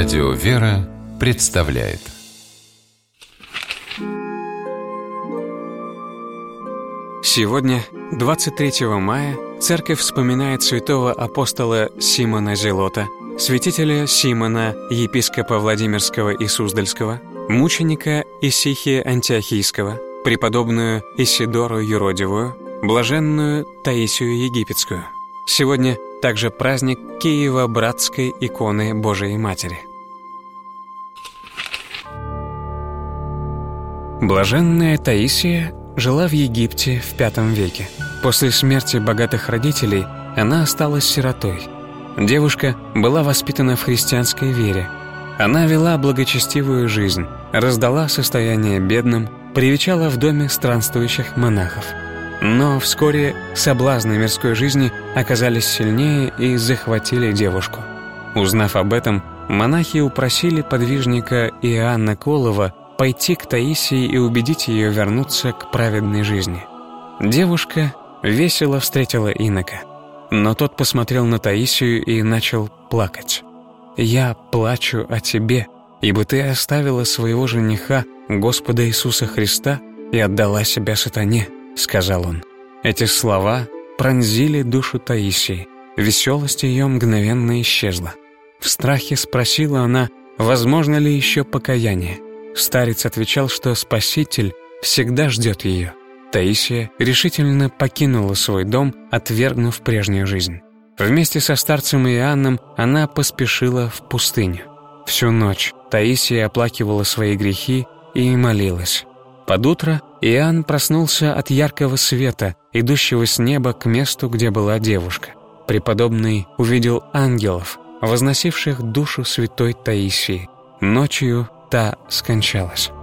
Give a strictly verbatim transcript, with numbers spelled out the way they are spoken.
Радио «Вера» представляет. Сегодня, двадцать третьего мая, Церковь вспоминает святого апостола Симона Зелота, святителя Симона, епископа Владимирского и Суздальского, мученика Исихия Антиохийского, преподобную Исидору Юродивую, блаженную Таисию Египетскую. Сегодня также праздник Киево-Братской иконы Божией Матери. Блаженная Таисия жила в Египте в пятом веке. После смерти богатых родителей она осталась сиротой. Девушка была воспитана в христианской вере. Она вела благочестивую жизнь, раздала состояние бедным, привечала в доме странствующих монахов. Но вскоре соблазны мирской жизни оказались сильнее и захватили девушку. Узнав об этом, монахи упросили подвижника Иоанна Колова пойти к Таисии и убедить ее вернуться к праведной жизни. Девушка весело встретила инока, но тот посмотрел на Таисию и начал плакать. «Я плачу о тебе, ибо ты оставила своего жениха, Господа Иисуса Христа, и отдала себя сатане», — сказал он. Эти слова пронзили душу Таисии. Веселость ее мгновенно исчезла. В страхе спросила она, возможно ли еще покаяние. Старец отвечал, что Спаситель всегда ждет ее. Таисия решительно покинула свой дом, отвергнув прежнюю жизнь. Вместе со старцем Иоанном она поспешила в пустыню. Всю ночь Таисия оплакивала свои грехи и молилась. Под утро Иоанн проснулся от яркого света, идущего с неба к месту, где была девушка. Преподобный увидел ангелов, возносивших душу святой Таисии. Ночью та скончалась.